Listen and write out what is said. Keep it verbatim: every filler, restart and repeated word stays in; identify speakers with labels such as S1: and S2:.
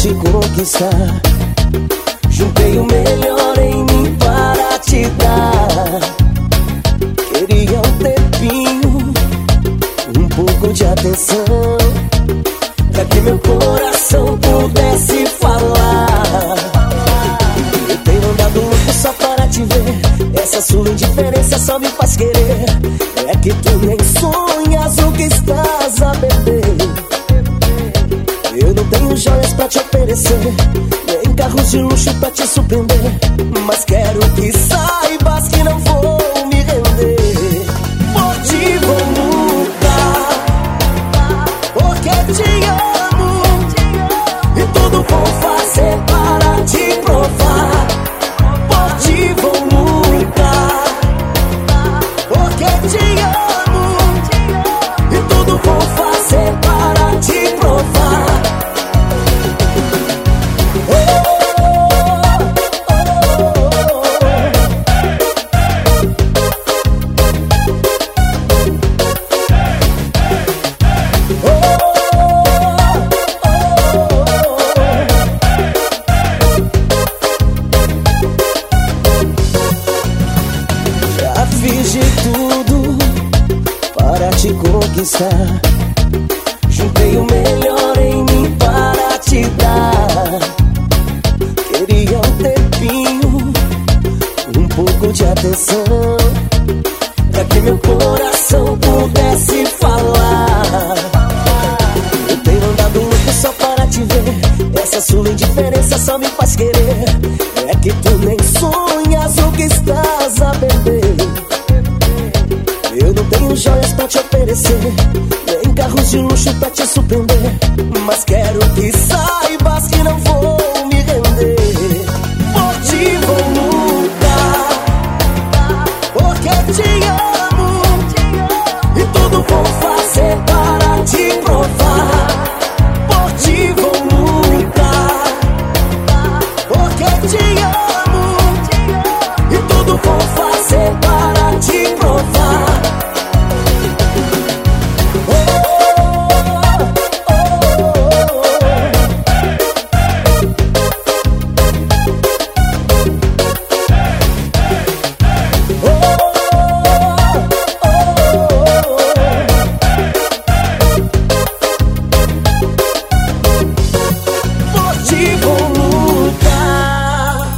S1: te conquistar. Juntei o melhor em mim para te dar. Queria um tempinho, um pouco de atenção, pra que meu coração pudesse falar. Eu tenho andado louco só para te ver. Essa sua indiferença só me faz querer. É que tu nem sonhas o que estás a beber. Eu não tenho joias pra te oferecer, nem carros de luxo pra te surpreender, mas quero que saibas que não vou me render. Por ti vou lutar, porque te amo, e tudo vou fazer para te provar. Por ti vou lutar, porque te amo, e tudo vou fazer para te provar. Fiz de tudo para te conquistar. Juntei o melhor em mim para te dar. Queria um tempinho, um pouco de atenção, pra que meu coração pudesse falar. Eu tenho andado louco só para te ver. Essa sua indiferença só me